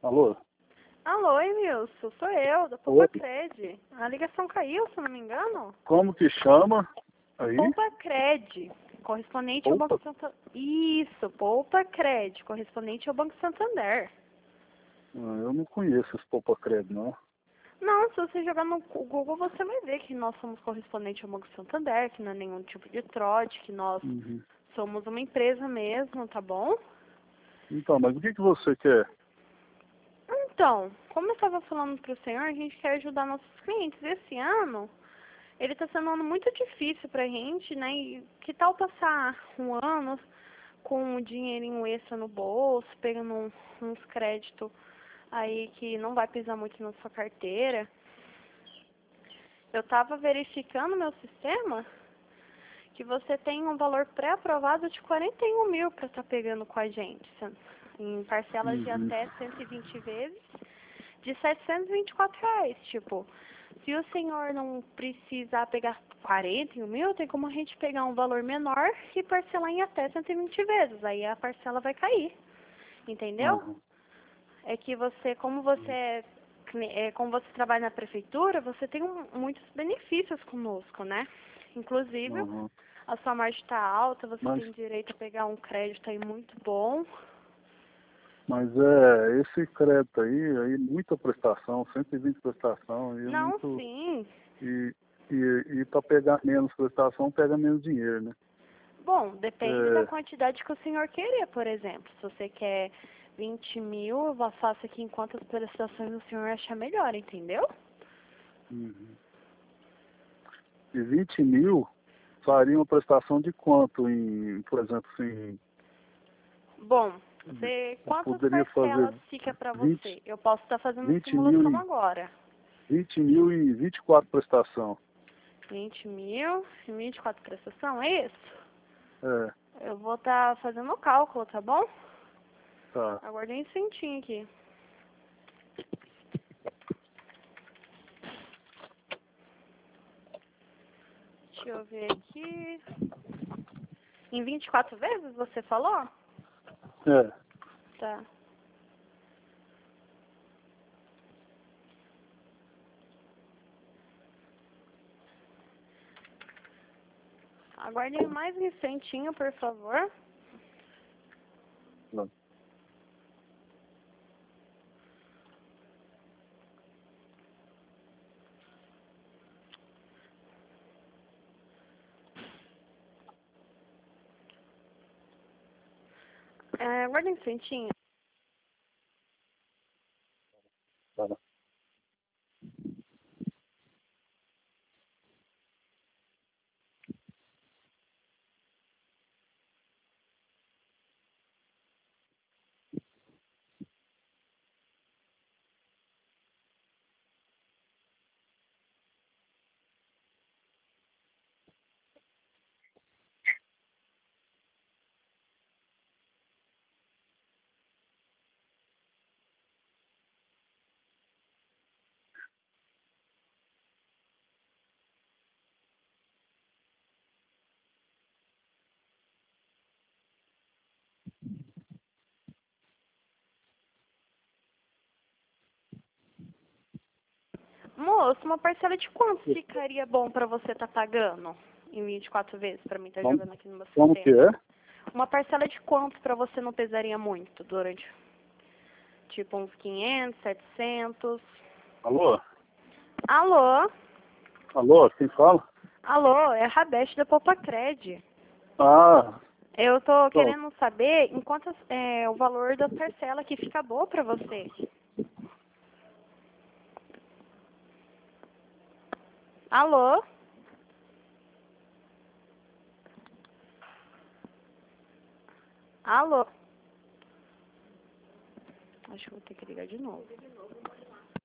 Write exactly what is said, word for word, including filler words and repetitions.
Alô? Alô, Emilson, sou eu, da Oi. Poupacred. A ligação caiu, se eu não me engano. Como que chama? Aí? Poupacred, correspondente ao Poupa? Banco Santander. Isso, Poupacred, correspondente ao Banco Santander. Ah, eu não conheço esse Poupacred, não. Não, se você jogar no Google, você vai ver que nós somos correspondente ao Banco Santander, que não é nenhum tipo de trote, que nós Uhum. somos uma empresa mesmo, tá bom? Então, mas o que, que você quer? Então, como eu estava falando para o senhor, a gente quer ajudar nossos clientes. Esse ano, ele está sendo um ano muito difícil para a gente, né? E que tal passar um ano com um dinheirinho extra no bolso, pegando um- uns créditos aí que não vai pisar muito na sua carteira? Eu estava verificando meu sistema que você tem um valor pré-aprovado de quarenta e um mil para estar pegando com a gente, em parcelas de Uhum. até cento e vinte vezes, de setecentos e vinte e quatro reais. Tipo, se o senhor não precisar pegar quarenta e um mil, tem como a gente pegar um valor menor e parcelar em até cento e vinte vezes. Aí a parcela vai cair. Entendeu? Uhum. É que você, como você é, cli- é, como você trabalha na prefeitura, você tem um- muitos benefícios conosco, né? Inclusive, Uhum. a sua margem está alta, você Mas, tem direito a pegar um crédito aí muito bom. mas é, esse crédito aí, aí muita prestação, cento e vinte prestação, e é Não, muito. sim. E, e, e para pegar menos prestação, pega menos dinheiro, né? Bom, depende da É, quantidade que o senhor querer, por exemplo. Se você quer vinte mil, eu faço aqui em quantas prestações o senhor achar melhor, entendeu? uhum. E vinte mil faria uma prestação de quanto em, por exemplo, assim, Bom, você, eu quantas poderia fazer parcelas fica para vinte você? Eu posso estar fazendo vinte mil simulação em agora. vinte mil e vinte e quatro prestação. vinte mil e vinte e quatro prestação, é isso? É, Eu vou estar fazendo o cálculo, tá bom? tá. Aguardei um instantinho aqui. Deixa eu ver aqui. Em vinte e quatro vezes você falou? É. Tá. Aguardem mais um instantinho, por favor. Não. É, aguardem um instantinho. Tá. Moço, uma parcela de quanto ficaria bom pra você estar pagando em vinte e quatro vezes pra mim estar Como, jogando aqui no meu como que sistema? é? Uma parcela de quanto pra você não pesaria muito durante, tipo, uns quinhentos, setecentos? Alô? Alô? Alô, quem fala? Alô, é a Rabeste da Poupacred. Ah, Eu tô tô. querendo saber em quantas é o valor da parcela que fica boa pra você. Alô? Alô? Acho que vou ter que ligar de novo.